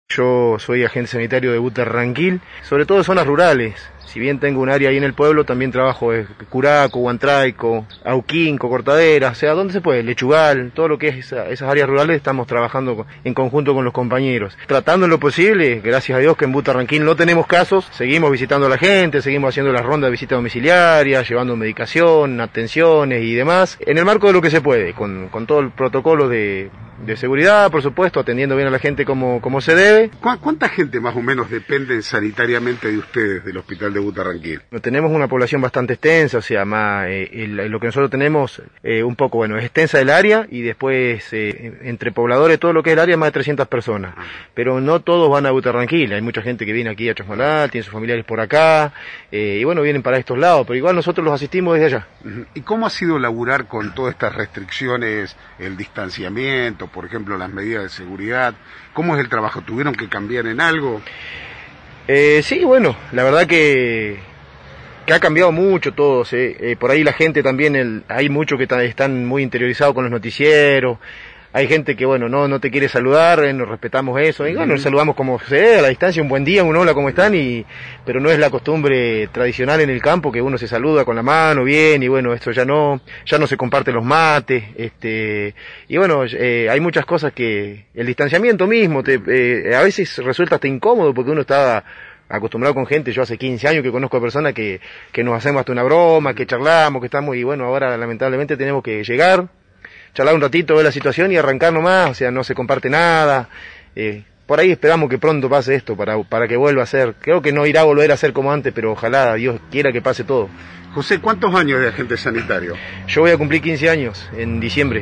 Yo soy agente sanitario de Butarranquil, sobre todo en zonas rurales. Si bien tengo un área ahí en el pueblo, también trabajo en Curaco, Huantraico, Auquinco, Cortadera, o sea, ¿dónde se puede? Lechugal, todo lo que es esas áreas rurales estamos trabajando en conjunto con los compañeros. Tratando en lo posible, gracias a Dios que en Butarranquil no tenemos casos, seguimos visitando a la gente, seguimos haciendo las rondas de visita domiciliaria, llevando medicación, atenciones y demás, en el marco de lo que se puede, con todo el protocolo de seguridad, por supuesto, atendiendo bien a la gente como se debe. ¿Cuánta gente más o menos depende sanitariamente de ustedes, del hospital de Butarranquil? Tenemos una población bastante extensa, o sea, más lo que nosotros tenemos, un poco, bueno, es extensa el área y después entre pobladores, todo lo que es el área, más de 300 personas. Pero no todos van a Butarranquil, hay mucha gente que viene aquí a Chosmalal, tiene sus familiares por acá, y bueno, vienen para estos lados, pero igual nosotros los asistimos desde allá. ¿Y cómo ha sido laburar con todas estas restricciones, el distanciamiento, por ejemplo, las medidas de seguridad? ¿Cómo es el trabajo? ¿Tuvieron que cambiar en algo? Sí, bueno, la verdad que ha cambiado mucho todo. Por ahí la gente también, hay muchos que están muy interiorizados con los noticieros. Hay gente que, bueno, no te quiere saludar, nos respetamos eso, y bueno, nos saludamos como sea, a la distancia, un buen día, un hola, ¿cómo están? Pero no es la costumbre tradicional en el campo que uno se saluda con la mano bien, y bueno, esto ya no se comparten los mates, y bueno, hay muchas cosas que, el distanciamiento mismo, a veces resulta hasta incómodo porque uno está acostumbrado con gente. Yo hace 15 años que conozco a personas que nos hacemos hasta una broma, que charlamos, que estamos, y bueno, ahora lamentablemente tenemos que llegar, charlar un ratito de la situación y arrancar nomás, o sea, no se comparte nada. Por ahí esperamos que pronto pase esto para que vuelva a ser. Creo que no irá a volver a ser como antes, pero ojalá Dios quiera que pase todo. José, ¿cuántos años de agente sanitario? Yo voy a cumplir 15 años en diciembre.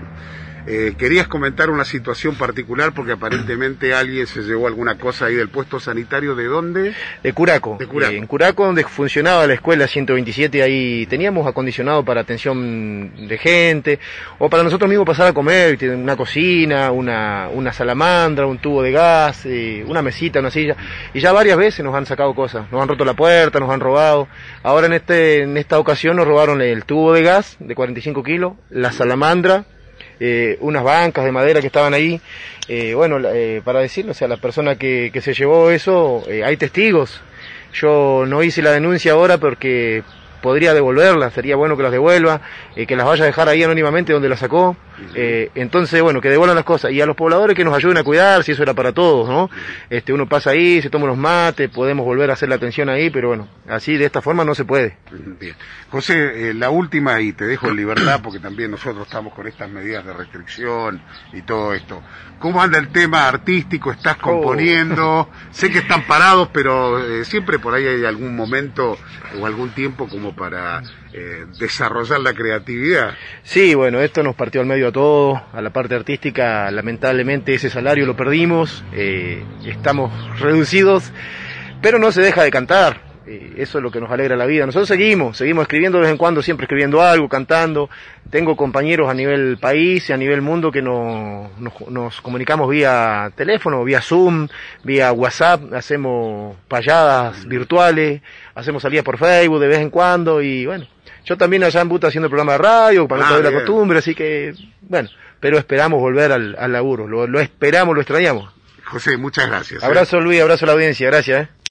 Querías comentar una situación particular porque aparentemente alguien se llevó alguna cosa ahí del puesto sanitario. ¿De dónde? De Curaco. De Curaco. En Curaco, donde funcionaba la escuela 127, ahí teníamos acondicionado para atención de gente, o para nosotros mismos pasar a comer, una cocina, una salamandra, un tubo de gas, una mesita, una silla, y ya varias veces nos han sacado cosas, nos han roto la puerta, nos han robado. Ahora en esta ocasión nos robaron el tubo de gas de 45 kilos, la salamandra, unas bancas de madera que estaban ahí, para decirlo, o sea, la persona que se llevó eso, hay testigos. Yo no hice la denuncia ahora porque podría devolverlas, sería bueno que las devuelva, que las vaya a dejar ahí anónimamente donde las sacó, entonces bueno, que devuelvan las cosas, y a los pobladores que nos ayuden a cuidar, si eso era para todos, ¿no? Uno pasa ahí, se toma unos mates, podemos volver a hacer la atención ahí, pero bueno, así de esta forma no se puede. Bien. José, la última, y te dejo en libertad porque también nosotros estamos con estas medidas de restricción y todo esto. ¿Cómo anda el tema artístico? ¿Estás componiendo? Sé que están parados, pero siempre por ahí hay algún momento o algún tiempo como para desarrollar la creatividad. Sí, bueno, esto nos partió al medio a todos, a la parte artística, lamentablemente ese salario lo perdimos, estamos reducidos, pero no se deja de cantar. Eso es lo que nos alegra la vida. Nosotros seguimos escribiendo de vez en cuando, siempre escribiendo algo, cantando. Tengo compañeros a nivel país y a nivel mundo que nos comunicamos vía teléfono, vía Zoom, vía WhatsApp, hacemos payadas virtuales, hacemos salidas por Facebook de vez en cuando, y bueno, yo también allá en Buta haciendo programa de radio, para no perder la costumbre, así que, bueno, pero esperamos volver al laburo, lo esperamos, lo extrañamos. José, muchas gracias. Abrazo Luis, abrazo a la audiencia, gracias.